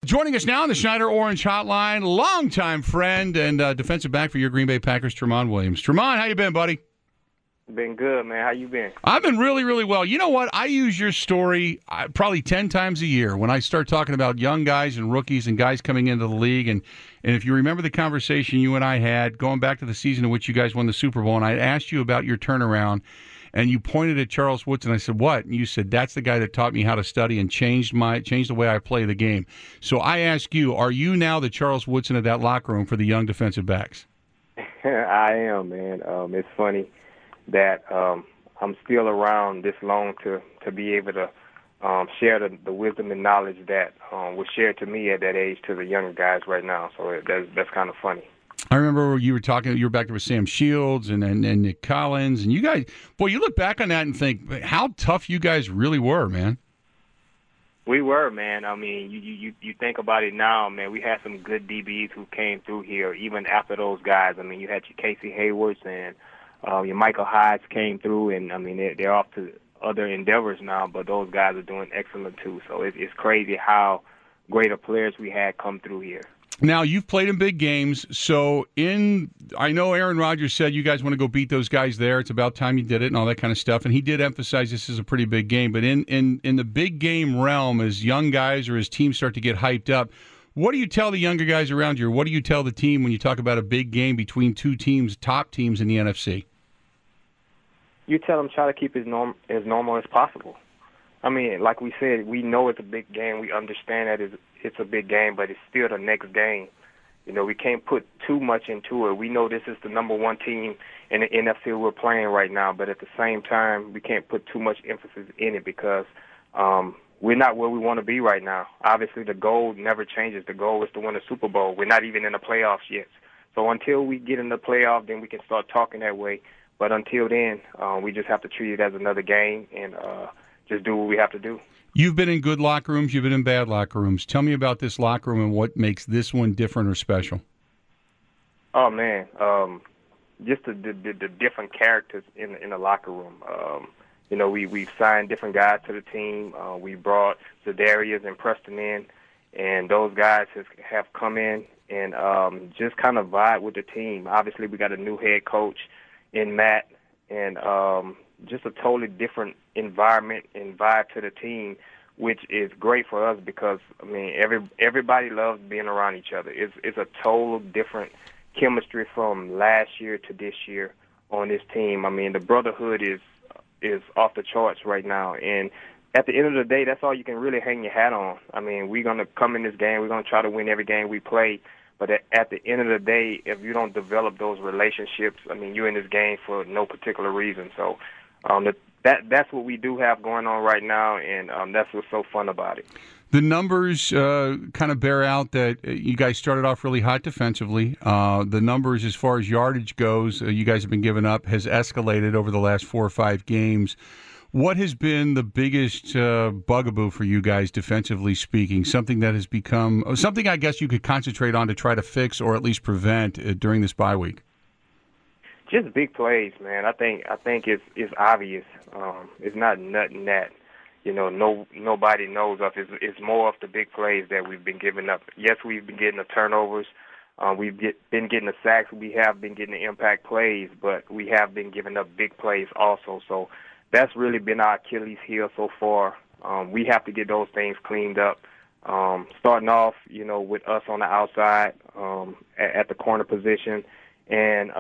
Joining us now on the Schneider Orange Hotline, longtime friend and defensive back for your Green Bay Packers, Tramon Williams. Tramon, how you been, buddy? Been good, man. How you been? I've been really, really well. You know what? I use your story probably 10 times a year when I start talking about young guys and rookies and guys coming into the league. And if you remember the conversation you and I had going back to the season in which you guys won the Super Bowl, and I asked you about your turnaround, and you pointed at Charles Woodson. I said, what? And you said, that's the guy that taught me how to study and changed the way I play the game. So I ask you, are you now the Charles Woodson of that locker room for the young defensive backs? I am, man. It's funny that I'm still around this long to be able to share the wisdom and knowledge that was shared to me at that age to the younger guys right now. So that's kind of funny. I remember you were back there with Sam Shields and Nick Collins, and you guys, boy, you look back on that and think how tough you guys really were, man. We were, man. I mean, you think about it now, man. We had some good DBs who came through here, even after those guys. I mean, you had your Casey Haywards and your Michael Hydes came through, and I mean they're off to other endeavors now. But those guys are doing excellent too. So it's crazy how great of players we had come through here. Now, you've played in big games, so I know Aaron Rodgers said you guys want to go beat those guys there. It's about time you did it and all that kind of stuff, and he did emphasize this is a pretty big game. But in the big game realm, as young guys or as teams start to get hyped up, what do you tell the younger guys around you, or what do you tell the team when you talk about a big game between two teams, top teams in the NFC? You tell them try to keep it as normal as possible. I mean, like we said, we know it's a big game. We understand that it's a big game, but it's still the next game. You know, we can't put too much into it. We know this is the number one team in the NFC we're playing right now, but at the same time, we can't put too much emphasis in it because we're not where we want to be right now. Obviously, the goal never changes. The goal is to win a Super Bowl. We're not even in the playoffs yet. So until we get in the playoff, then we can start talking that way. But until then, we just have to treat it as another game and just do what we have to do. You've been in good locker rooms. You've been in bad locker rooms. Tell me about this locker room and what makes this one different or special. Oh, man. Just the different characters in the locker room. You know, we've signed different guys to the team. We brought Za'Darius and Preston in, and those guys have come in and just kind of vibe with the team. Obviously, we got a new head coach in Matt, and just a totally different environment and vibe to the team, which is great for us because, I mean, everybody loves being around each other. It's a total different chemistry from last year to this year on this team. I mean, the brotherhood is off the charts right now, and at the end of the day, that's all you can really hang your hat on. I mean, we're going to come in this game. We're going to try to win every game we play. But at the end of the day, if you don't develop those relationships, I mean, you're in this game for no particular reason. So that's what we do have going on right now, and that's what's so fun about it. The numbers kind of bear out that you guys started off really hot defensively. The numbers as far as yardage goes, you guys have been giving up, has escalated over the last 4 or 5 games. What has been the biggest bugaboo for you guys defensively speaking, something that has become something I guess you could concentrate on to try to fix or at least prevent during this bye week? Just big plays, man. I think it's obvious. It's not nothing that, you know, nobody knows of. It's more of the big plays that we've been giving up. Yes, we've been getting the turnovers. We've been getting the sacks. We have been getting the impact plays, but we have been giving up big plays also. So that's really been our Achilles heel so far. We have to get those things cleaned up. Starting off, you know, with us on the outside at the corner position, and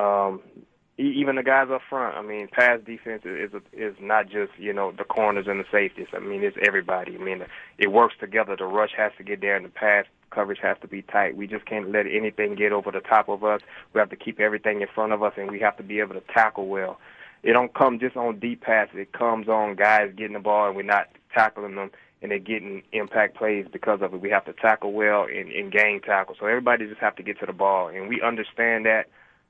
even the guys up front. I mean, pass defense is not just, you know, the corners and the safeties. I mean, it's everybody. I mean, it works together. The rush has to get there, and the pass coverage has to be tight. We just can't let anything get over the top of us. We have to keep everything in front of us, and we have to be able to tackle well. It don't come just on deep passes. It comes on guys getting the ball, and we're not tackling them, and they're getting impact plays because of it. We have to tackle well and gain tackle. So everybody just have to get to the ball, and we understand that.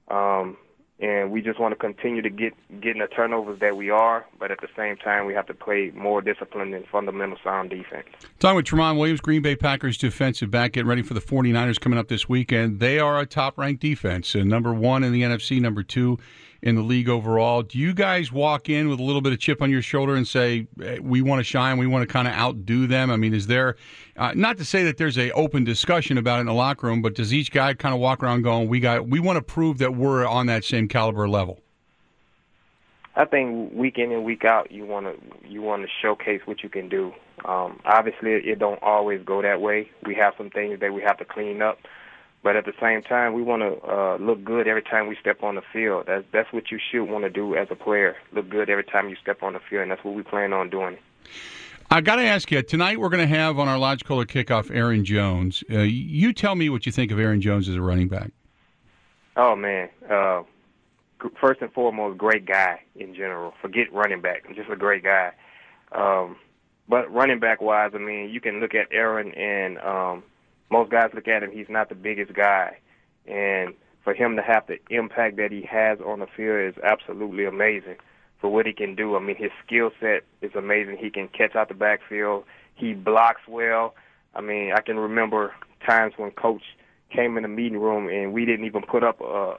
And we just want to continue to getting the turnovers that we are, but at the same time, we have to play more disciplined and fundamental sound defense. Talking with Tramon Williams, Green Bay Packers defensive back, getting ready for the 49ers coming up this weekend. They are a top-ranked defense, number 1 in the NFC, number 2 in the league overall. Do you guys walk in with a little bit of chip on your shoulder and say, we want to shine, we want to kind of outdo them? I mean, is there, not to say that there's a open discussion about it in the locker room, but does each guy kind of walk around going, we want to prove that we're on that same caliber level? I think week in and week out, you want to showcase what you can do. Obviously, it don't always go that way. We have some things that we have to clean up, but at the same time, we want to look good every time we step on the field. That's what you should want to do as a player. Look good every time you step on the field, and that's what we plan on doing. I got to ask you, tonight we're going to have on our Lodge Kohler kickoff Aaron Jones. You tell me what you think of Aaron Jones as a running back. Oh, man. First and foremost, great guy in general. Forget running back. I'm just a great guy. But running back-wise, I mean, you can look at Aaron, and most guys look at him, he's not the biggest guy. And for him to have the impact that he has on the field is absolutely amazing for what he can do. I mean, his skill set is amazing. He can catch out the backfield. He blocks well. I mean, I can remember times when Coach came in the meeting room and we didn't even put up a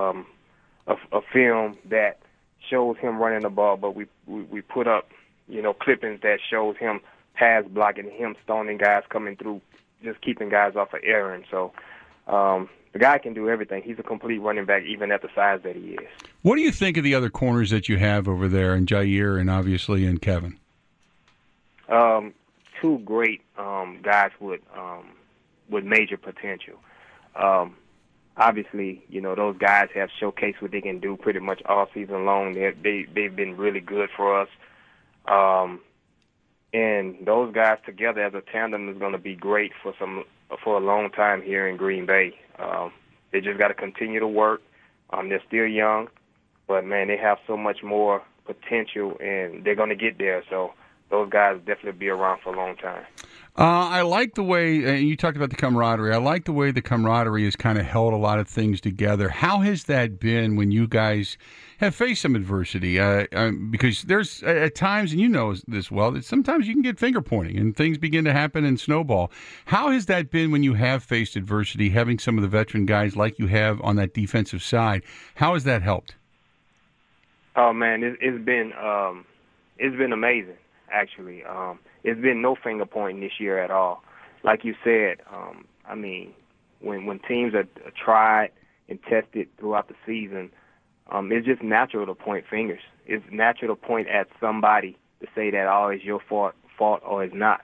film that shows him running the ball, but we put up, clippings that shows him pass blocking, him stoning guys coming through, just keeping guys off of Aaron. So the guy can do everything. He's a complete running back, even at the size that he is. What do you think of the other corners that you have over there, in Jair and obviously in Kevin? Two great guys with major potential. Obviously, those guys have showcased what they can do pretty much all season long. They've been really good for us. And those guys together as a tandem is going to be great for a long time here in Green Bay. They just got to continue to work. They're still young, but, man, they have so much more potential, and they're going to get there. So those guys definitely be around for a long time. I like the way, you talked about the camaraderie. I like the way the camaraderie has kind of held a lot of things together. How has that been when you guys have faced some adversity? Because there's at times, and you know this well, that sometimes you can get finger pointing and things begin to happen and snowball. How has that been when you have faced adversity, having some of the veteran guys like you have on that defensive side? How has that helped? Oh, man, it's been amazing, actually. It's been no finger pointing this year at all. Like you said, I mean, when teams are tried and tested throughout the season, it's just natural to point fingers. It's natural to point at somebody to say that, oh, it's your fault or it's not.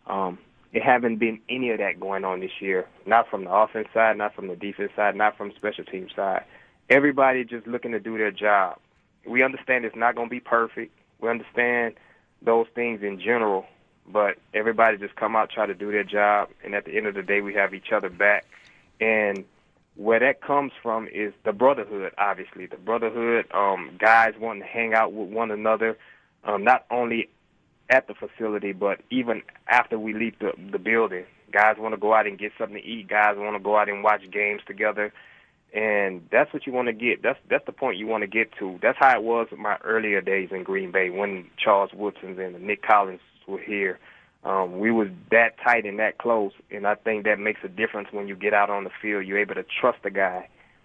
It haven't been any of that going on this year, not from the offense side, not from the defense side, not from the special team side. Everybody just looking to do their job. We understand it's not going to be perfect. We understand those things in general, but everybody just come out, try to do their job, and at the end of the day, we have each other back. And where that comes from is the brotherhood, obviously. The brotherhood, guys wanting to hang out with one another, not only at the facility, but even after we leave the building. Guys want to go out and get something to eat. Guys want to go out and watch games together. And that's what you want to get. That's the point you want to get to. That's how it was in my earlier days in Green Bay when Charles Woodson and Nick Collins were here. We was that tight and that close, and I think that makes a difference when you get out on the field. You're able to trust the guy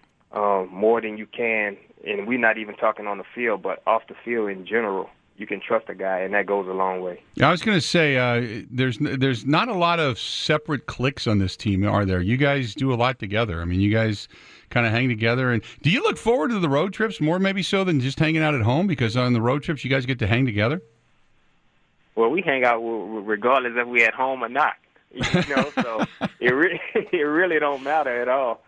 more than you can, and we're not even talking on the field, but off the field in general. You can trust a guy, and that goes a long way. I was going to say, there's not a lot of separate cliques on this team, are there? You guys do a lot together. I mean, you guys kind of hang together. And do you look forward to the road trips more maybe so than just hanging out at home? Because on the road trips, you guys get to hang together? Well, we hang out regardless if we're at home or not. So it really don't matter at all.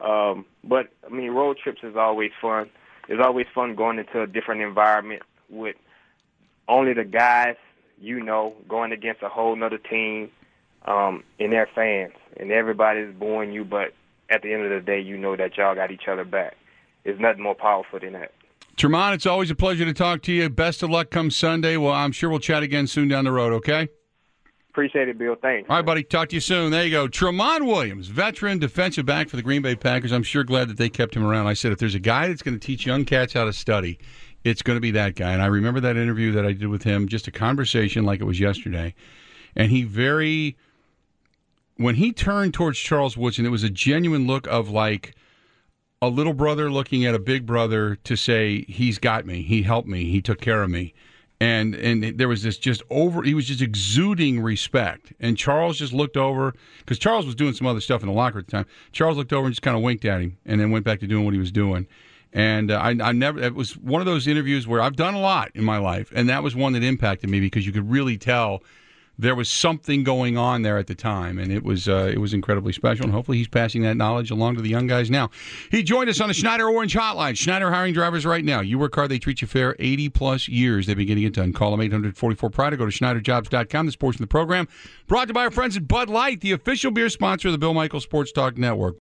But, I mean, road trips is always fun. It's always fun going into a different environment with only the guys going against a whole nother team and their fans. And everybody's booing you, but at the end of the day, you know that y'all got each other back. There's nothing more powerful than that. Tremont, it's always a pleasure to talk to you. Best of luck come Sunday. Well, I'm sure we'll chat again soon down the road, okay? Appreciate it, Bill. Thanks. All right, buddy. Talk to you soon. There you go. Tremont Williams, veteran defensive back for the Green Bay Packers. I'm sure glad that they kept him around. I said if there's a guy that's going to teach young cats how to study, it's going to be that guy. And I remember that interview that I did with him, just a conversation like it was yesterday. And when he turned towards Charles Woodson, it was a genuine look of like, a little brother looking at a big brother to say, he's got me, he helped me, he took care of me. And there was this he was just exuding respect. And Charles just looked over, because Charles was doing some other stuff in the locker at the time. Charles looked over and just kind of winked at him and then went back to doing what he was doing. And it was one of those interviews where I've done a lot in my life, and that was one that impacted me because you could really tell there was something going on there at the time, and it was incredibly special, and hopefully he's passing that knowledge along to the young guys now. He joined us on the Schneider Orange Hotline. Schneider hiring drivers right now. You work hard, they treat you fair. 80-plus years they've been getting it done. Call them 844-PRIDE or go to schneiderjobs.com. This portion of the program brought to you by our friends at Bud Light, the official beer sponsor of the Bill Michaels Sports Talk Network.